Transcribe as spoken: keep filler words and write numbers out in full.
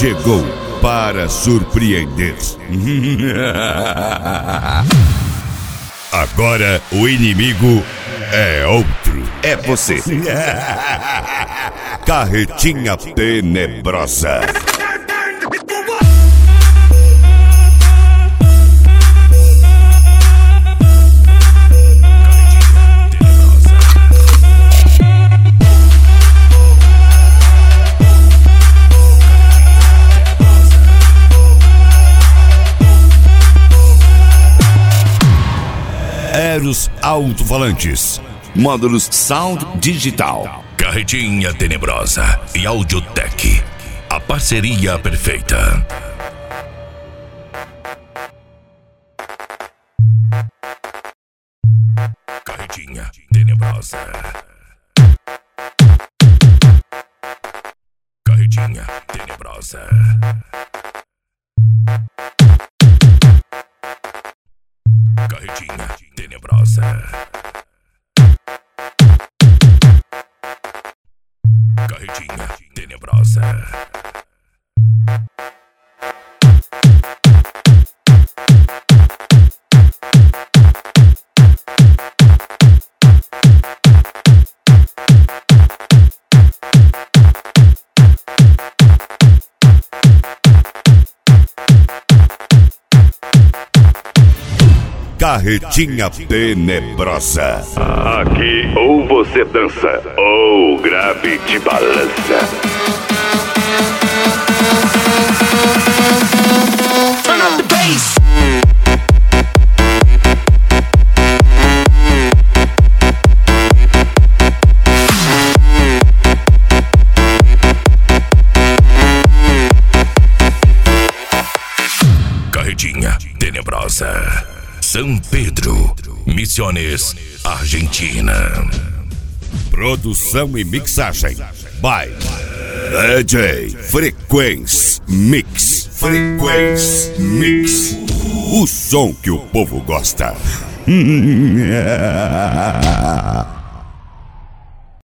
chegou para surpreender. Agora o inimigo é outro. É você. Carretinha Tenebrosa. Eros Alto-Falantes. Módulos Sound Digital. Carretinha Tenebrosa e Audiotech. A parceria perfeita. Carretinha Tenebrosa. Carretinha Tenebrosa. Carretinha Tenebrosa. Carretinha Tenebrosa. Carretinha Tenebrosa. Aqui ou você dança, ou o grave te balança. Turn up the bass. Carretinha Tenebrosa. São Pedro, Misiones, Argentina. Produção e mixagem by D J Frequency Mix. Frequency Mix. O som que o povo gosta.